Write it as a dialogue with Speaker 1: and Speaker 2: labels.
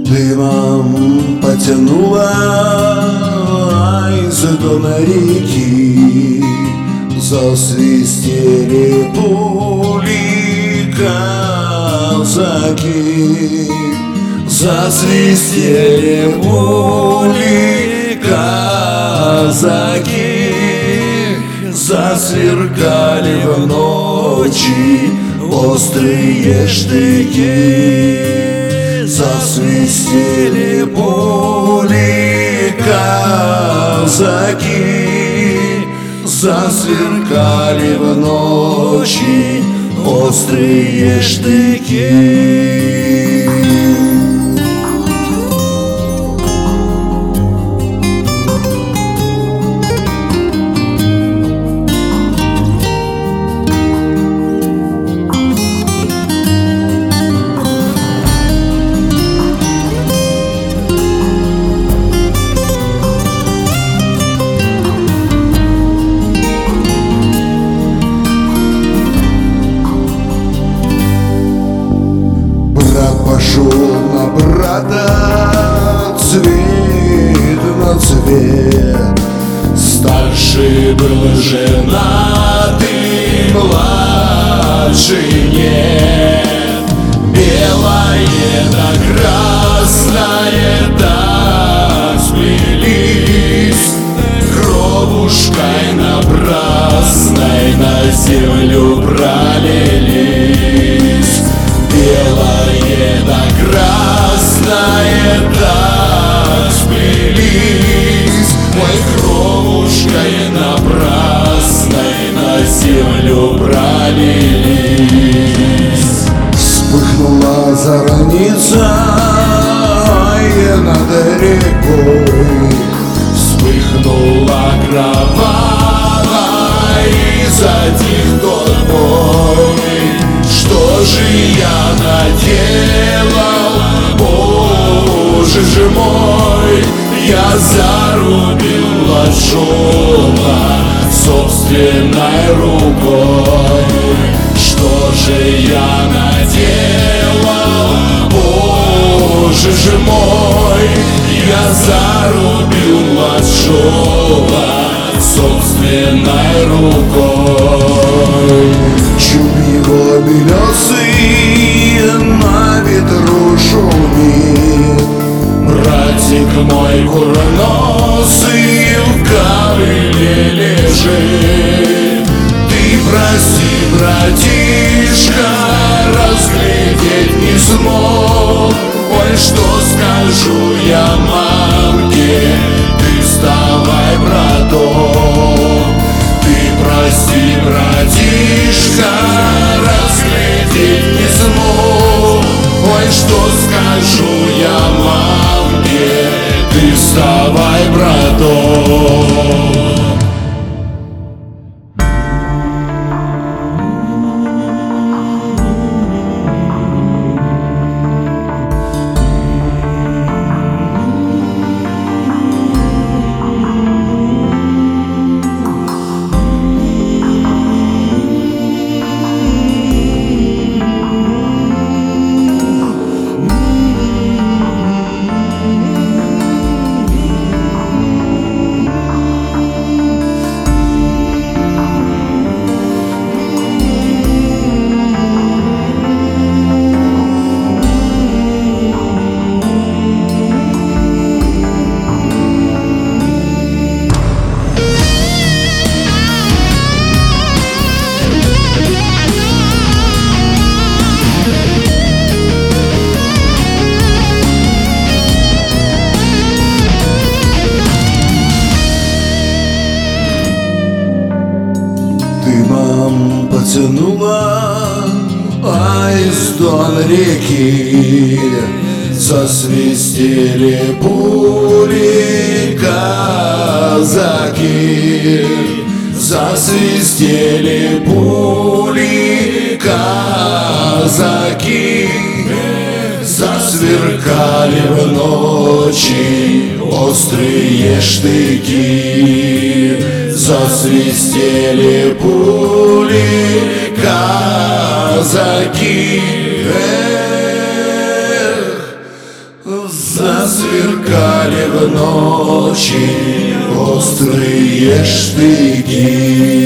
Speaker 1: Дымом потянуло из дона реки, засвистели пули казаки, засвистели пули казаки, засверкали в ночи острые штыки. Засвистели пули казаки, засверкали в ночи острые штыки. Пошел на брата цвет на цвет. Старший был женатый, младший нет. Белое да красное так сплелись, кровушкой напрасной на землю пролились. Белое да красное так сплелись, ой, кровушкой напрасной на землю пролились. Вспыхнула зорница над рекой, вспыхнула кровавой, и затих тот бой. Что же я наделал, Боже же мой? Я зарубил лошона собственной рукой. Что же я наделал, Боже же мой? Я зарубил лошона собственной рукой. Чуб его белесый на ветру шумит, братик мой курносый в ковыле лежит. Ты прости, братишка, разглядеть не смог. Ой, что скажу я мамке, ты вставай, браток. Ты прости, братишка, разглядеть не смог. Ой, что скажу я мамке, ты вставай, браток. Дымом потянуло из дон реки, засвистели пули казаки, засвистели пули казаки, засверкали в ночи острые штыки, засвистели пули казаки. засверкали в ночи острые штыки.